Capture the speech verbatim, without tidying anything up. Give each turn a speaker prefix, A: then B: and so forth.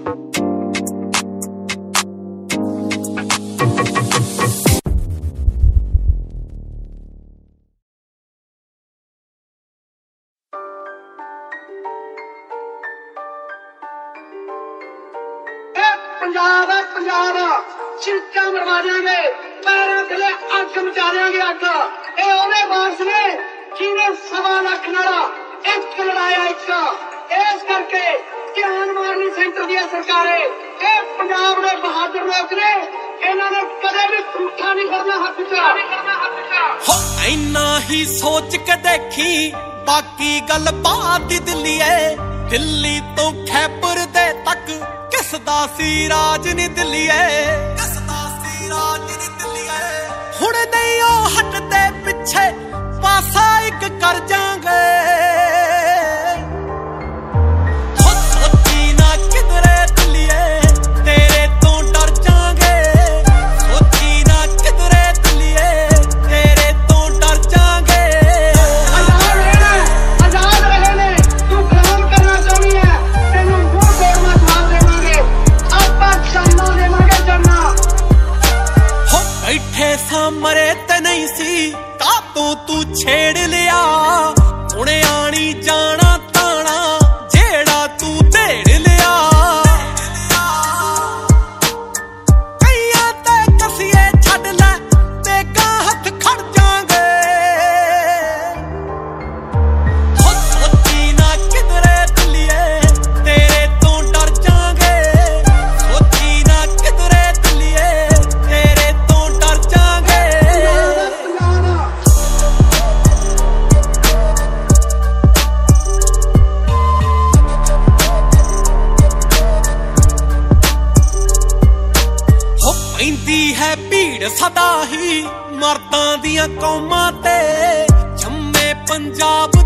A: पंजाब है पंजाब चिंका मरवा देंगे पैरों थले अग मचा देंगे अग ये ओने वारस ने जिन्हें सवा लख नाला एक लड़ाया एक इस करके ध्यान मारनी सेंटर दी सरकारें ये पंजाब दे बहादुर लोग ने इन्होंने कदे भी झूठा नहीं करना हक च
B: हो इन्ना ही सोच के देखी बाकी गल बात दिल्ली है दिल्ली तो खैबर दे तक किसदा सी राज नी दिल्लीए किसदा सी राज नी दिल्लीए हुण नहीं ओ हटदे पिछे पासा एक कर जांगे हो सोची ना किधरे दिल्लीए तेरे तो डर जांगे सोची ना किधरे दिल्लीए तेरे तो डर जांगे
A: आजाद रहना आजाद रहने तू काम करना चाहनी है तेनू मुंह तोड़ना साथ देवांगे आपा चलना देवांगे चलना
B: हो बैठे सामरे ते नहीं सी का तो तू छेड़ लिया हुणे आनी जाना ताना जेड़ा तू ढेड़ लिया कईयां ते कसिए छड़ लै तेगा हथ खड़ जांगे हो सोची ना किधरे दिल्लीए तेरे तो डर जांगे सोची ना किधरे दिल्लीए तेरे तो डर जांगे हो पैंदी है भीड़ सदा ही मर्दां दियां कौमां ते जम्मे पंजाब